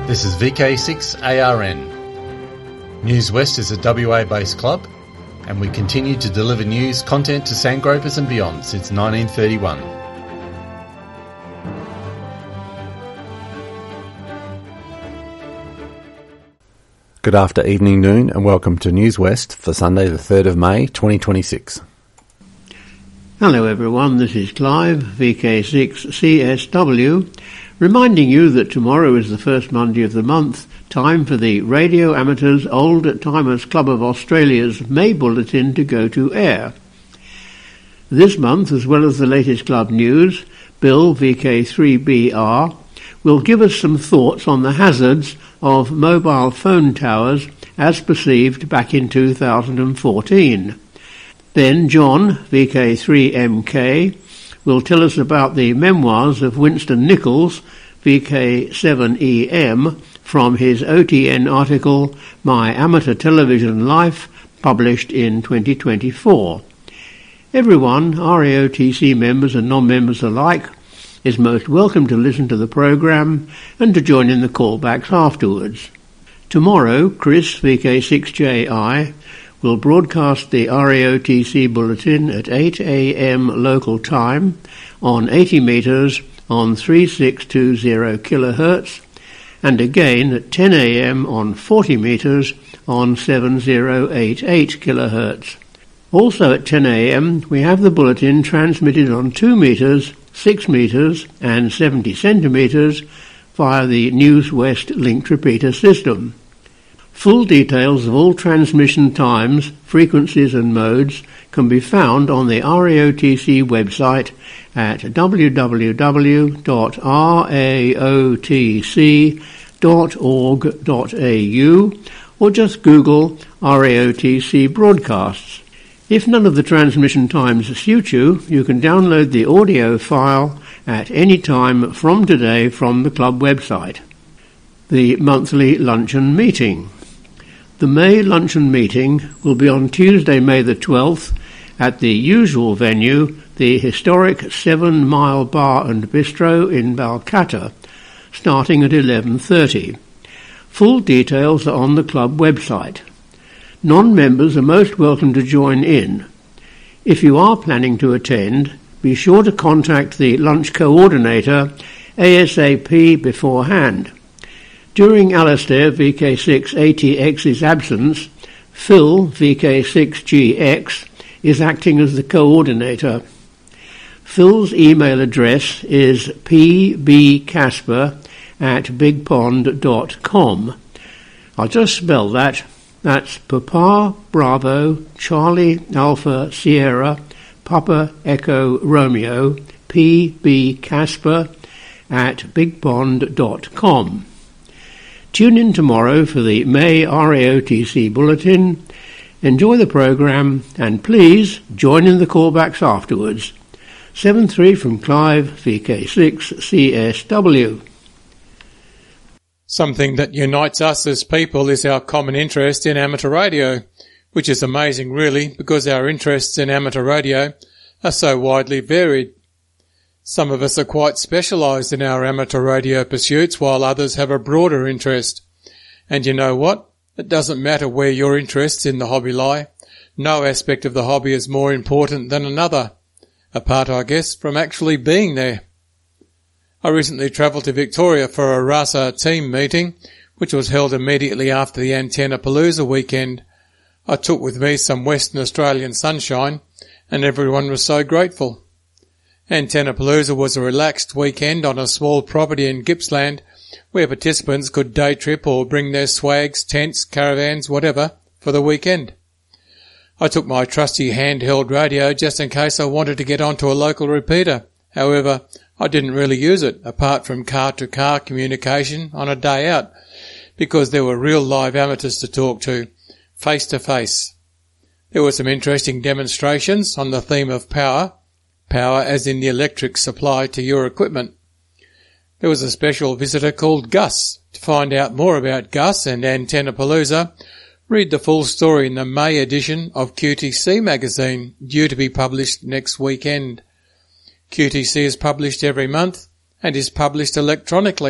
This is VK6ARN. News West is a WA-based club, and we continue to deliver news content to Sandgropers and beyond since 1931. Good after evening, noon, and welcome to News West for Sunday the 3rd of May 2026. Hello everyone, this is Clive, VK6CSW, reminding you that tomorrow is the first Monday of the month, time for the Radio Amateurs Old Timers Club of Australia's May Bulletin to go to air. This month, as well as the latest club news, Bill, VK3BR, will give us some thoughts on the hazards of mobile phone towers as perceived back in 2014. Then John, VK3MK, will tell us about the memoirs of Winston Nichols, VK7EM, from his OTN article, My Amateur Television Life, published in 2024. Everyone, RAOTC members and non-members alike, is most welcome to listen to the programme and to join in the callbacks afterwards. Tomorrow, Chris, VK6JI, will broadcast the RAOTC bulletin at 8 a.m. local time on 80 metres on 3620 kHz and again at 10 a.m. on 40 metres on 7088 kHz. Also at 10 a.m. we have the bulletin transmitted on 2 metres, 6 metres and 70 centimetres via the News West linked repeater system. Full details of all transmission times, frequencies and modes can be found on the RAOTC website at www.raotc.org.au or just Google RAOTC broadcasts. If none of the transmission times suit you, you can download the audio file at any time from today from the club website. The monthly luncheon meeting. The May luncheon meeting will be on Tuesday, May the 12th, at the usual venue, the historic 7 Mile Bar and Bistro in Balcatta, starting at 11:30. Full details are on the club website. Non-members are most welcome to join in. If you are planning to attend, be sure to contact the lunch coordinator ASAP beforehand. During Alastair VK6ATX's absence, Phil VK6GX is acting as the coordinator. Phil's email address is pbcasper@bigpond.com. I'll just spell that. That's Papa Bravo Charlie Alpha Sierra Papa Echo Romeo pbcasper@bigpond.com. Tune in tomorrow for the May RAOTC Bulletin. Enjoy the programme and please join in the callbacks afterwards. 7-3 from Clive, VK6CSW. Something that unites us as people is our common interest in amateur radio, which is amazing really because our interests in amateur radio are so widely varied. Some of us are quite specialised in our amateur radio pursuits while others have a broader interest. And you know what? It doesn't matter where your interests in the hobby lie. No aspect of the hobby is more important than another, apart, I guess, from actually being there. I recently travelled to Victoria for a RASA team meeting, which was held immediately after the Antennapalooza weekend. I took with me some Western Australian sunshine, and everyone was so grateful. Antennapalooza was a relaxed weekend on a small property in Gippsland where participants could day trip or bring their swags, tents, caravans, whatever, for the weekend. I took my trusty handheld radio just in case I wanted to get onto a local repeater. However, I didn't really use it, apart from car-to-car communication on a day out, because there were real live amateurs to talk to, face-to-face. There were some interesting demonstrations on the theme of power as in the electric supply to your equipment. There was a special visitor called Gus. To find out more about Gus and Antennapalooza, read the full story in the May edition of QTC magazine, due to be published next weekend. QTC is published every month and is published electronically,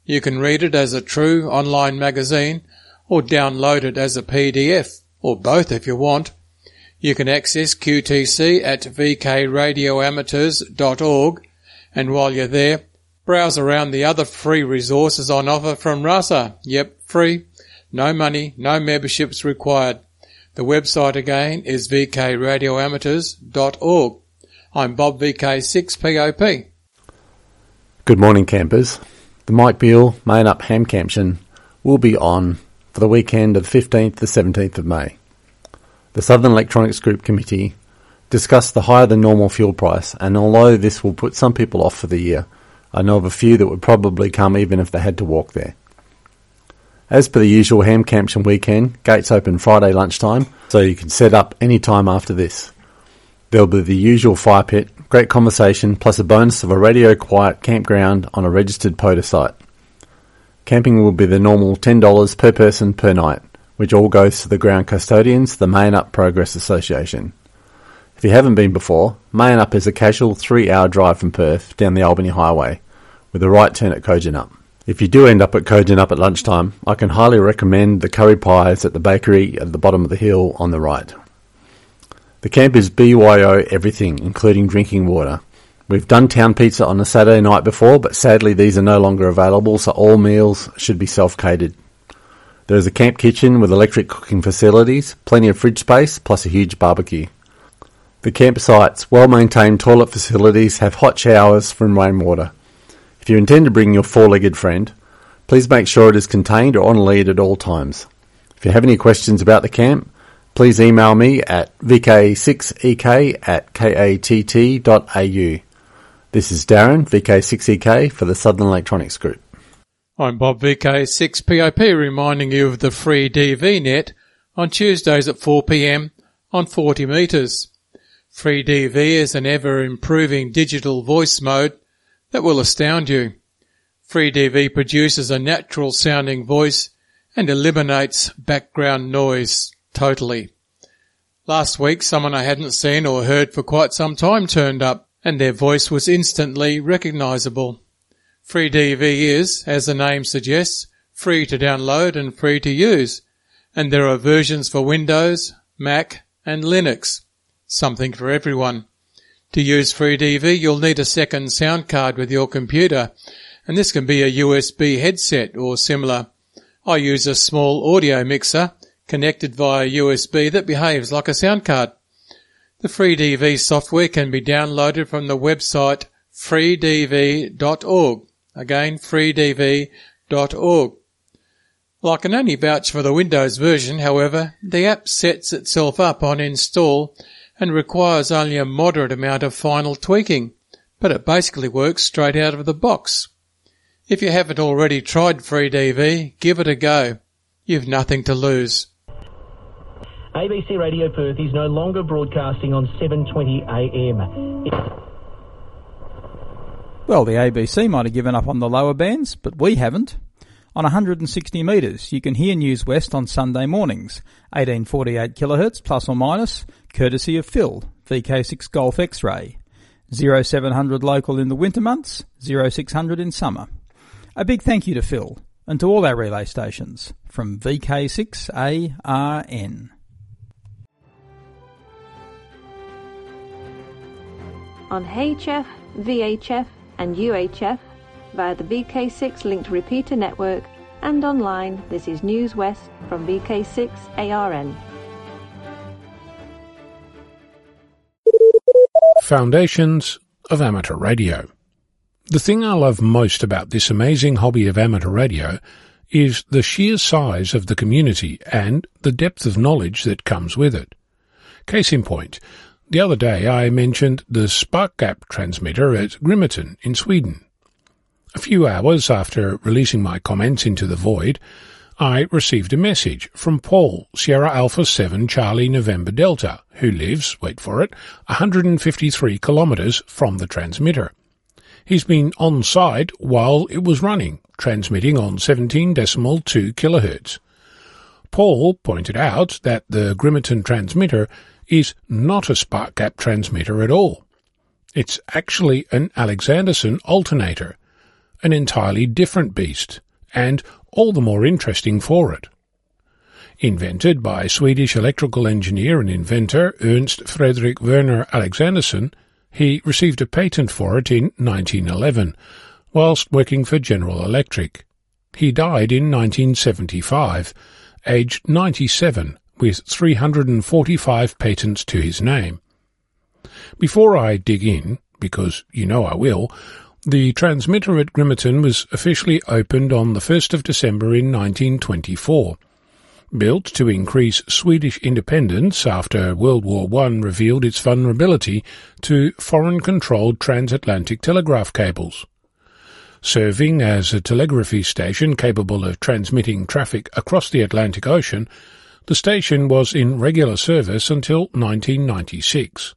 You can read it as a true online magazine or download it as a PDF, or both if you want. You can access QTC at vkradioamateurs.org, and while you're there, browse around the other free resources on offer from RASA. Yep, free. No money, no memberships required. The website again is vkradioamateurs.org. I'm Bob VK6POP. Good morning, campers. The Mike Beale Main Up Ham Camption will be on for the weekend of the 15th to 17th of May. The Southern Electronics Group Committee discussed the higher than normal fuel price, and although this will put some people off for the year, I know of a few that would probably come even if they had to walk there. As per the usual Ham Camption weekend, gates open Friday lunchtime, so you can set up any time after this. There'll be the usual fire pit, great conversation, plus a bonus of a radio quiet campground on a registered POTA site. Camping will be the normal $10 per person per night, which all goes to the ground custodians, the Main Up Progress Association. If you haven't been before, Main Up is a casual 3-hour drive from Perth down the Albany Highway, with a right turn at Kojonup. If you do end up at Kojonup at lunchtime, I can highly recommend the curry pies at the bakery at the bottom of the hill on the right. The camp is BYO everything, including drinking water. We've done town pizza on a Saturday night before, but sadly these are no longer available, so all meals should be self-catered. There is a camp kitchen with electric cooking facilities, plenty of fridge space, plus a huge barbecue. The campsite's well-maintained toilet facilities have hot showers from rainwater. If you intend to bring your four-legged friend, please make sure it is contained or on lead at all times. If you have any questions about the camp, please email me at vk6ek@katt.au. This is Darren, VK6EK, for the Southern Electronics Group. I'm Bob VK6POP, reminding you of the free DV net on Tuesdays at 4 p.m. on 40 metres. Free DV is an ever-improving digital voice mode that will astound you. Free DV produces a natural-sounding voice and eliminates background noise totally. Last week, someone I hadn't seen or heard for quite some time turned up, and their voice was instantly recognisable. Free DV is, as the name suggests, free to download and free to use, and there are versions for Windows, Mac and Linux. Something for everyone. To use Free DV, you'll need a second sound card with your computer, and this can be a USB headset or similar. I use a small audio mixer connected via USB that behaves like a sound card. The Free DV software can be downloaded from the website freedv.org. Again, freedv.org. Well, I can only vouch for the Windows version, however, the app sets itself up on install and requires only a moderate amount of final tweaking, but it basically works straight out of the box. If you haven't already tried FreeDV, give it a go. You've nothing to lose. ABC Radio Perth is no longer broadcasting on 7:20 AM. Well, the ABC might have given up on the lower bands, but we haven't. On 160 metres, you can hear News West on Sunday mornings, 1848 kHz plus or minus, courtesy of Phil, VK6 Golf X-Ray. 0700 local in the winter months, 0600 in summer. A big thank you to Phil, and to all our relay stations, from VK6ARN. On HF, VHF and UHF via the VK6 linked repeater network, and online, this is News West from VK6ARN. Foundations of Amateur Radio. The thing I love most about this amazing hobby of amateur radio is the sheer size of the community and the depth of knowledge that comes with it. Case in point, the other day I mentioned the SparkGap transmitter at Grimeton in Sweden. A few hours after releasing my comments into the void, I received a message from Paul, Sierra Alpha 7 Charlie November Delta, who lives, wait for it, 153 kilometres from the transmitter. He's been on site while it was running, transmitting on 17.2 kHz. Paul pointed out that the Grimeton transmitter is not a SparkGap transmitter at all. It's actually an Alexanderson alternator, an entirely different beast, and all the more interesting for it. Invented by Swedish electrical engineer and inventor Ernst Fredrik Werner Alexandersson, he received a patent for it in 1911, whilst working for General Electric. He died in 1975, aged 97, with 345 patents to his name. Before I dig in, because you know I will, the transmitter at Grimeton was officially opened on the 1st of December in 1924. Built to increase Swedish independence after World War I revealed its vulnerability to foreign-controlled transatlantic telegraph cables. Serving as a telegraphy station capable of transmitting traffic across the Atlantic Ocean, the station was in regular service until 1996.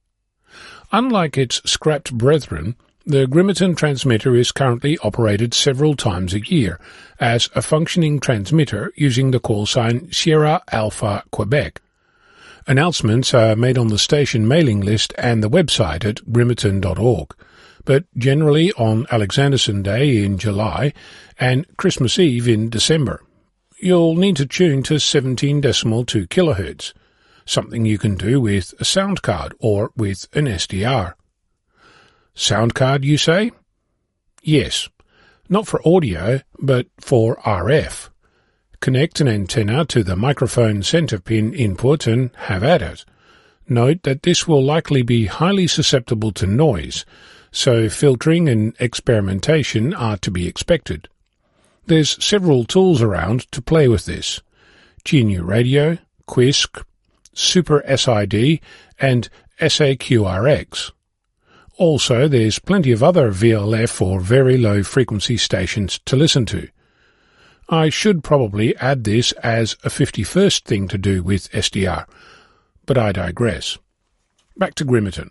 Unlike its scrapped brethren, the Grimeton transmitter is currently operated several times a year as a functioning transmitter using the call sign Sierra Alpha Quebec. Announcements are made on the station mailing list and the website at grimeton.org, but generally on Alexandersson Day in July and Christmas Eve in December. You'll need to tune to 17.2 kHz, something you can do with a sound card or with an SDR. Sound card, you say? Yes, not for audio, but for RF. Connect an antenna to the microphone center pin input and have at it. Note that this will likely be highly susceptible to noise, so filtering and experimentation are to be expected. There's several tools around to play with this: GNU Radio, Quisk, Super SID, and SAQRX. Also, there's plenty of other VLF or very low frequency stations to listen to. I should probably add this as a 51st thing to do with SDR, but I digress. Back to Grimeton.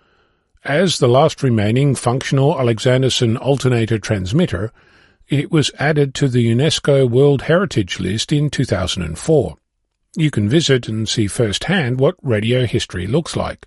As the last remaining functional Alexandersson alternator transmitter, it was added to the UNESCO World Heritage List in 2004. You can visit and see firsthand what radio history looks like.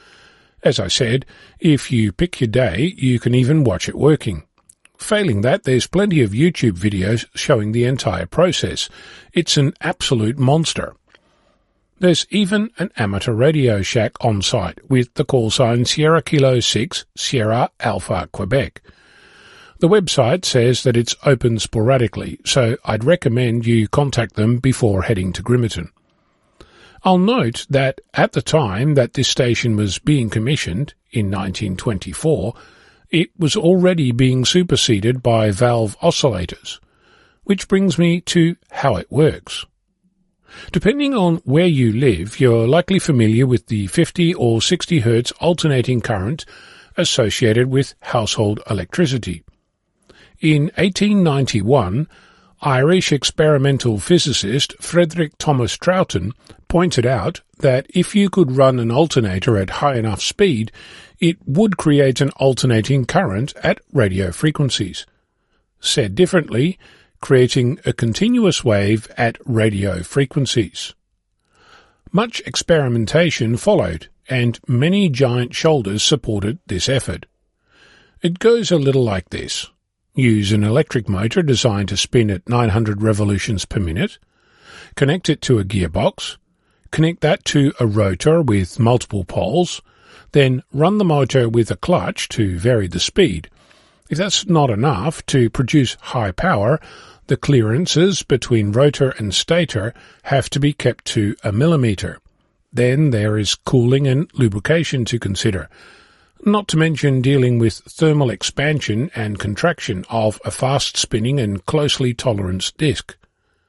As I said, if you pick your day, you can even watch it working. Failing that, there's plenty of YouTube videos showing the entire process. It's an absolute monster. There's even an amateur Radio Shack on site with the call sign Sierra Kilo 6 Sierra Alpha Quebec. The website says that it's open sporadically, so I'd recommend you contact them before heading to Grimeton. I'll note that at the time that this station was being commissioned, in 1924, it was already being superseded by valve oscillators, which brings me to how it works. Depending on where you live, you're likely familiar with the 50 or 60 Hz alternating current associated with household electricity. In 1891, Irish experimental physicist Frederick Thomas Troughton pointed out that if you could run an alternator at high enough speed, it would create an alternating current at radio frequencies. Said differently, creating a continuous wave at radio frequencies. Much experimentation followed, and many giant shoulders supported this effort. It goes a little like this. Use an electric motor designed to spin at 900 revolutions per minute, connect it to a gearbox, connect that to a rotor with multiple poles, then run the motor with a clutch to vary the speed. If that's not enough to produce high power, the clearances between rotor and stator have to be kept to 1 millimeter. Then there is cooling and lubrication to consider, not to mention dealing with thermal expansion and contraction of a fast-spinning and closely toleranced disc.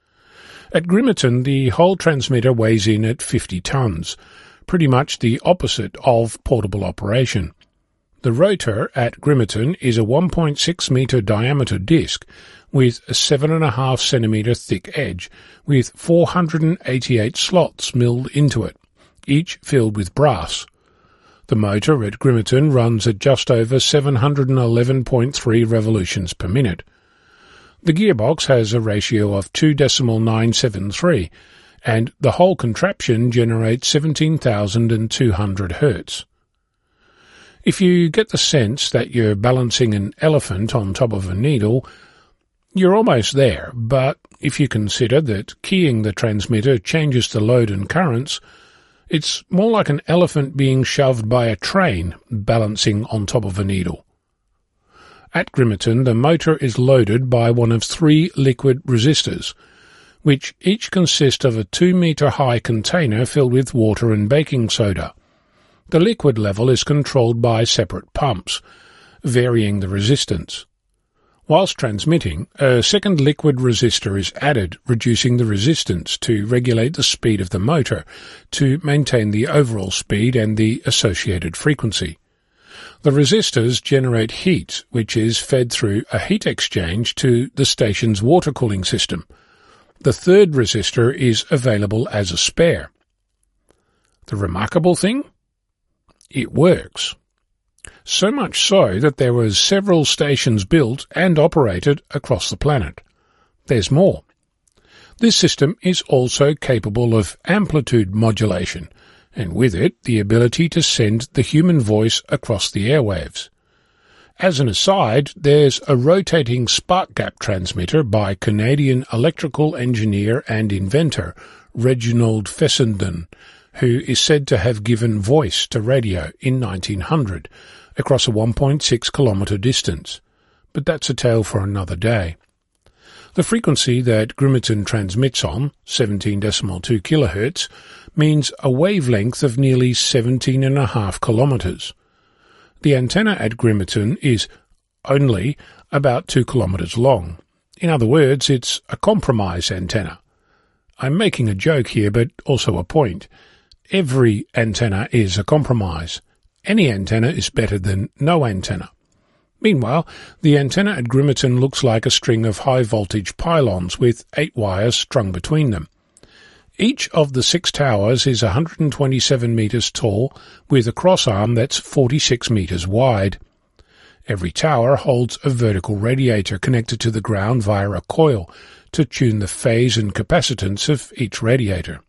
At Grimeton, the whole transmitter weighs in at 50 tons, pretty much the opposite of portable operation. The rotor at Grimeton is a 1.6 metre diameter disc with a 7.5 centimetre thick edge with 488 slots milled into it, each filled with brass. The motor at Grimeton runs at just over 711.3 revolutions per minute. The gearbox has a ratio of 2.973, and the whole contraption generates 17,200 Hz. If you get the sense that you're balancing an elephant on top of a needle, you're almost there, but if you consider that keying the transmitter changes the load and currents, it's more like an elephant being shoved by a train balancing on top of a needle. At Grimeton, the motor is loaded by one of 3 liquid resistors, which each consist of a 2-metre-high container filled with water and baking soda. The liquid level is controlled by separate pumps, varying the resistance. Whilst transmitting, a second liquid resistor is added, reducing the resistance to regulate the speed of the motor to maintain the overall speed and the associated frequency. The resistors generate heat, which is fed through a heat exchange to the station's water cooling system. The third resistor is available as a spare. The remarkable thing? It works. So much so that there were several stations built and operated across the planet. There's more. This system is also capable of amplitude modulation, and with it the ability to send the human voice across the airwaves. As an aside, there's a rotating spark gap transmitter by Canadian electrical engineer and inventor Reginald Fessenden, who is said to have given voice to radio in 1900 across a 1.6 kilometre distance. But that's a tale for another day. The frequency that Grimeton transmits on, 17.2 kHz, means a wavelength of nearly 17.5 kilometres. The antenna at Grimeton is only about 2 kilometres long. In other words, it's a compromise antenna. I'm making a joke here, but also a point. Every antenna is a compromise. Any antenna is better than no antenna. Meanwhile, the antenna at Grimeton looks like a string of high-voltage pylons with 8 wires strung between them. Each of the 6 towers is 127 metres tall, with a crossarm that's 46 metres wide. Every tower holds a vertical radiator connected to the ground via a coil to tune the phase and capacitance of each radiator.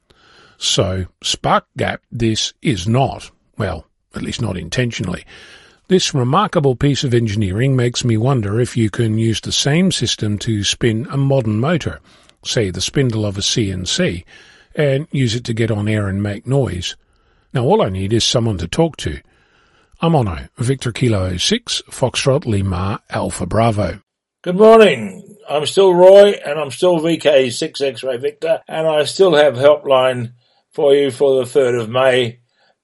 So, spark gap this is not. Well, at least not intentionally. This remarkable piece of engineering makes me wonder if you can use the same system to spin a modern motor, say the spindle of a CNC, and use it to get on air and make noise. Now all I need is someone to talk to. I'm Ono, Victor Kilo 6, Foxtrot Lima Alpha Bravo. Good morning. I'm still Roy, and I'm still VK6 X-Ray Victor, and I still have helpline for you for the 3rd of May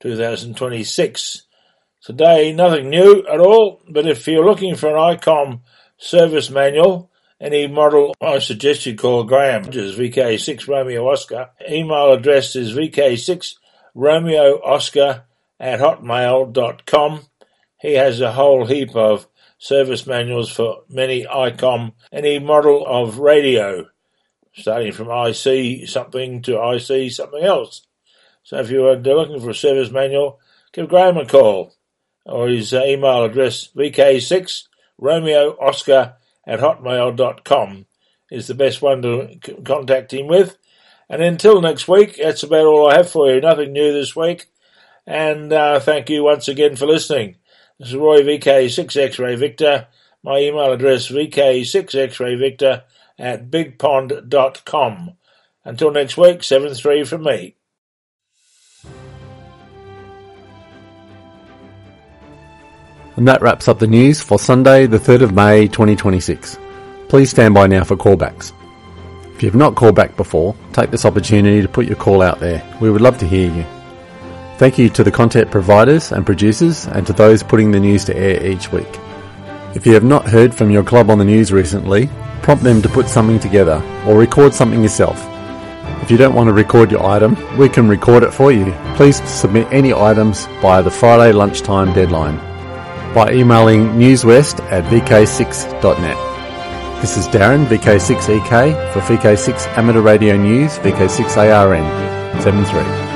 2026. Today, nothing new at all, but if you're looking for an ICOM service manual, any model, I suggest you call Graham, which is VK6 Romeo Oscar. Email address is VK6 Romeo Oscar @hotmail.com. He has a whole heap of service manuals for many ICOM, any model of radio, starting from IC something to IC something else. So if you're looking for a service manual, give Graham a call, or his email address, VK6 Romeo Oscar @hotmail.com is the best one to contact him with. And until next week, that's about all I have for you. Nothing new this week. And thank you once again for listening. This is Roy, VK6 X-Ray Victor. My email address, VK6XRayVictor @bigpond.com. Until next week, 7-3 from me. And that wraps up the news for Sunday, the 3rd of May 2026. Please stand by now for callbacks. If you have not called back before, take this opportunity to put your call out there. We would love to hear you. Thank you to the content providers and producers, and to those putting the news to air each week. If you have not heard from your club on the news recently, prompt them to put something together, or record something yourself. If you don't want to record your item, we can record it for you. Please submit any items by the Friday lunchtime deadline by emailing newswest@vk6.net. This is Darren, VK6EK, for VK6 Amateur Radio News, VK6ARN, 7-3.